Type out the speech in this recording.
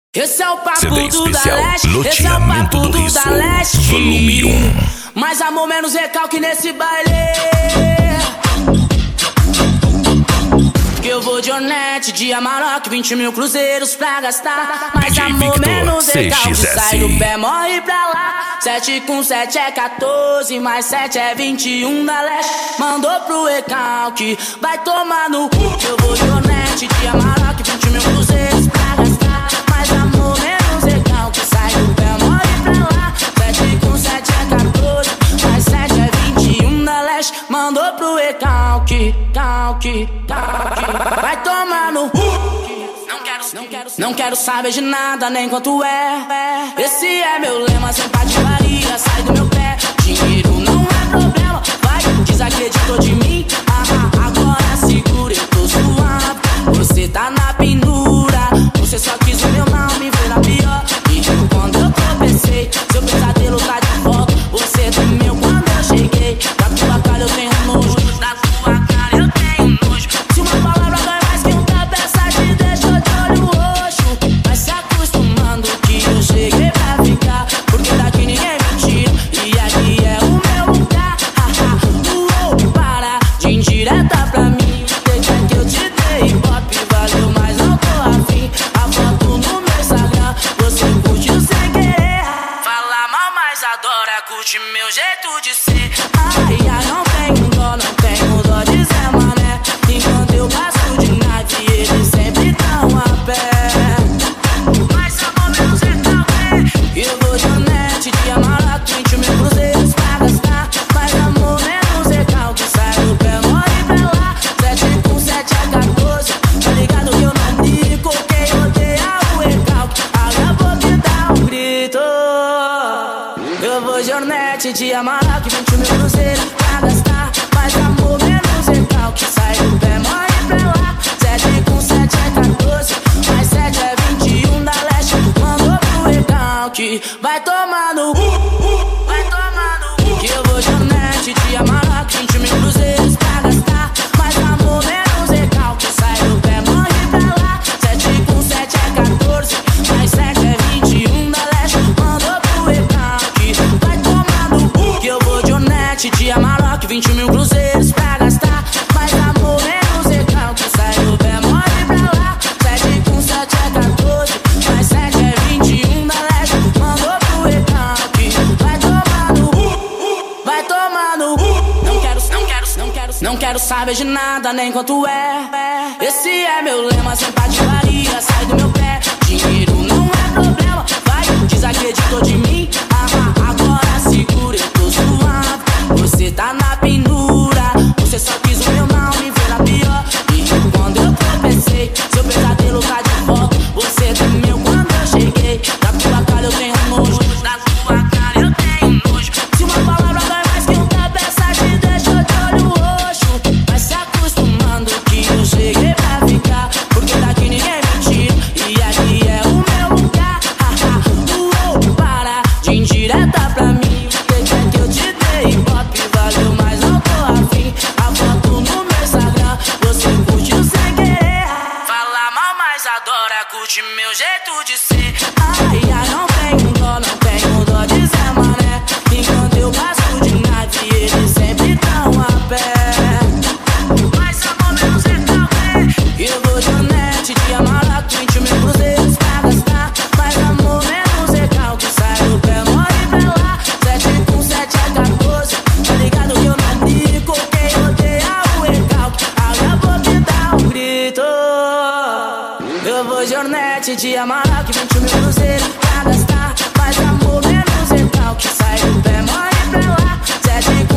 Esse é o papo CD do da especial Leste, esse é o Loteamento papo do do Risco, da Leste. volume 1. Mais amor, menos recalque nesse baile. Que eu vou de Hornet, de Amarok, 20 mil cruzeiros pra gastar. Mais DJ amor, Victor, menos recalque, CXS. sai do pé, morre pra lá. 7 com 7 é 14, mais 7 é 21 da Leste. Mandou pro recalque, vai tomar no cu. Que eu vou de Hornet, de Amarok, 20 mil cruzeiros pra gastar. Mais amor, menos recalque, sai do pé, morre pra lá. 7 com 7 é 14, mais 7 é 21 da Leste. Mandou pro recalque, calque. Vai tomar no Não quero saber de nada, nem quanto é. Esse é meu lema, sem patifaria, sai do meu pé. Dinheiro não é problema, vai, desacreditou de mim. Agora segura, eu tô suave. Você tá na pendura, você só quis o meu mal, me ver na pior. E quando eu tropecei, seu pesadelo tá de volta. Você tremeu quando eu cheguei. Da tua cara eu tenho nojo, da tua cara eu tenho nojo. Se uma palavra dói mais que um tapa, essa te deixou de olho roxo. Vai se acostumando que eu cheguei pra ficar, porque daqui ninguém me tira, e aqui é o meu lugar. Para de indireta pra mim, deixa que eu te dei pop, valeu, mas não tô afim. A foto no meu Instagram, você curtiu sem querer. Fala mal, mas adora, curte meu jeito de ser. Não tenho dó de Zé Mané. Enquanto eu passo de nave, eles sempre tão a pé. Mas amor, menos recalque. Eu vou de Hornet, de Amarok, 20 mil cruzeiros pra gastar. Mas amor, menos recalque, sai do pé, morre pra lá. 7 com 7 é 14, tá ligado que eu não brinco. Quem odeia o recalque, abre a boca e dá um grito. Eu vou de Hornet, de Amarok, 20 mil cruzeiros pra gastar. Mas amor, menos recalque, sai do pé, morre pra lá. 7 com 7 é 14, mais 7 é 21 da Leste. Mandou pro recalque, vai tomar no vai tomar no. Que eu vou de Hornet, de Amarok, 20 mil cruzeiros pra gastar. Mas amor, menos recalque, sai do pé, morre pra lá. 7 com 7 é 14, mais 7 é 21 da Leste. Mandou pro recalque, vai tomar no. Que eu vou de Hornet, de Amarok, 20 mil cruzeiros pra gastar. Mas amor, menos recalque, sai do pé, morre pra lá. 7 com 7 é 14, mais 7 é 21 da Leste. Mandou pro recalque, vai tomar no vai tomar no Não quero saber de nada, nem quanto é. Esse é meu lema, sem patifaria, sai do meu pé. Dinheiro não é problema, vai, desacreditou de mim. Agora segura, eu tô suave. Você tá na pendura, você só quis o meu mal, me ver na pior. E quando eu tropecei, seu pesadelo tá de volta. Você tremeu quando eu cheguei. Da tua cara eu tenho nojo, da tua cara eu tenho nojo. Se uma palavra dói mais que um tapa, essa te deixou de olho roxo. Vai se acostumando que eu cheguei pra ficar, porque daqui ninguém me tira, e aqui é o meu lugar. Para de indireta pra mim, deixa que eu te dei pop, valeu, mas não tô afim. A foto no meu Instagram, você curtiu sem querer. Fala mal, mas adora, curte meu jeito de ser. Não tenho dó de Zé Mané. Enquanto eu passo de nave, eles sempre tão a pé. Mas amor, menos recalque. Eu vou de Hornet, de Amarok, 20 mil cruzeiros pra gastar. Mas amor, menos recalque, sai do pé, morre pra lá. 7 com 7 é 14, tá ligado que eu não brinco. Quem odeia o recalque, abre a boca e dá um grito. Eu vou de Hornet, de Amarok, 20 mil cruzeiros pra gastar. Mas amor, menos recalque, sai do pé, morre pra lá. 7